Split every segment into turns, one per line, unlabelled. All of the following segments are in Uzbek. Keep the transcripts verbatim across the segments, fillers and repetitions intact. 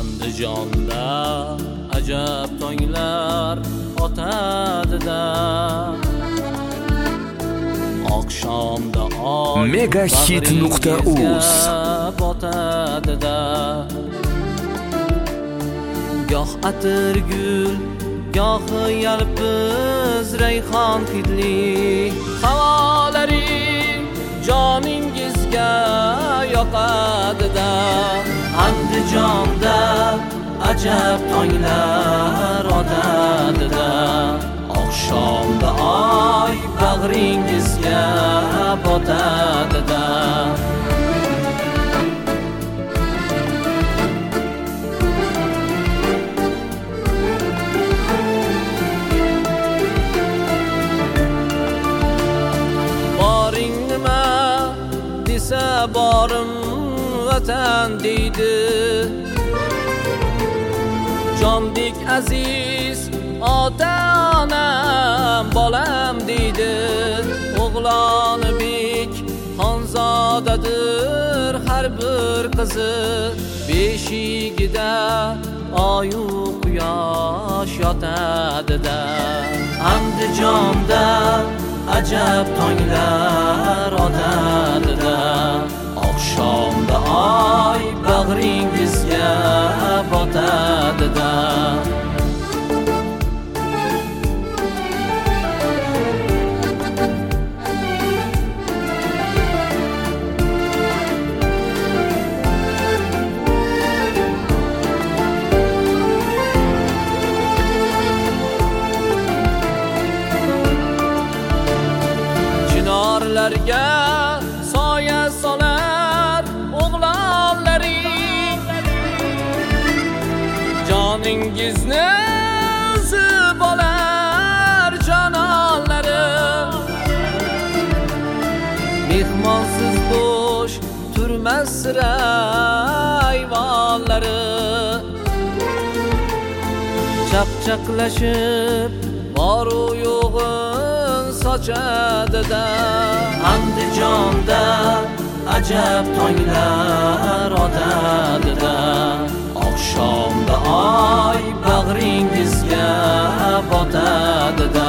Andijonda ajab tonglar otadi-da. Oqshomda oy
megahit nuqta uz
botadi-da. Goh atirgul, goh yalpiz rayhon hidli havolaring joningizga yoqadi-da. Andijonda ajab tonglar otadi-da. Oqshomda oy bag'ringizga botadi-da. Boring nima desa borim vatan deydi. Jondek aziz ota-onam bolam deydi. O'g'loni bek xonzodadir har bir qizi. Beshigida oyu quyosh yotadi-da. Andijonda ajab tonglar otadi-da. Oqshomda oy bag'ringizga botadi-da. Chinorlarga soya solar o'g'lonlaring. Joningizni uzib olar jononlarim. Mehmonsiz bo'sh turmas sira ayvonlari. Chaqchaqlashib boru yo'g'in sochadi-da. Andijonda ajab tonglar otadi-da. Oqshomda oy bag'ringizga botadi-da.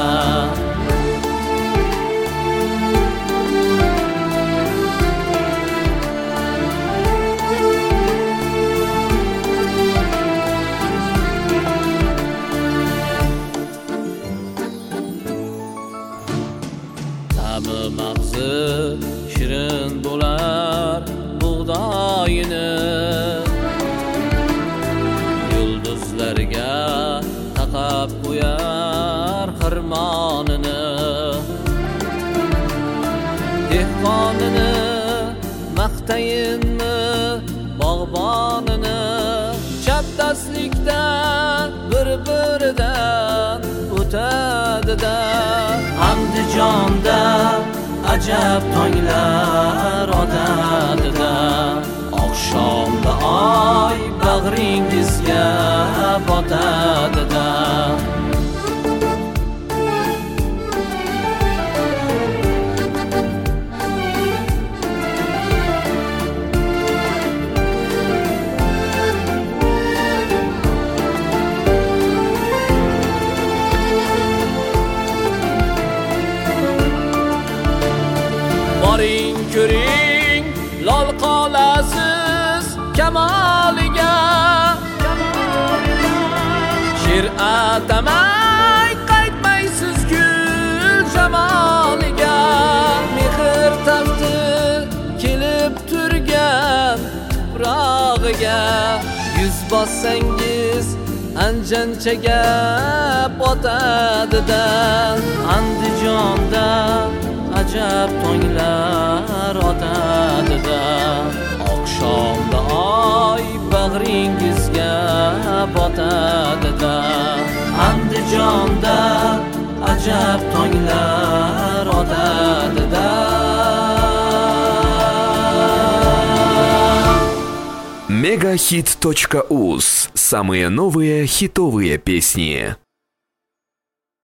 Ta'mi mag'zi shirin bo'lar bug'doyini. Yulduzlarga taqab qo'yar xirmonini. Dehqonini maqtayinmi bog'bonini. Chapdastlikda bir-biridan o'tadi-da. Andijonda ajab tonglar otadi-da. Oqshomda oy bag'ringizga botadi-da. Boring ko'ring lol qolasiz kamoliga. She'r atamay qaytmaysiz gul jamoliga. Mehr tafti kelib turgan tuprog'iga. Yuz bossangiz anjanchaga botadi-da. Andijonda ajab tonglar otadi-da. Oqshomda oy bag'ringizga botadi-da. Andijonda ajab tonglar otadi-da.
megahit точка уз. Самые новые хитовые песни.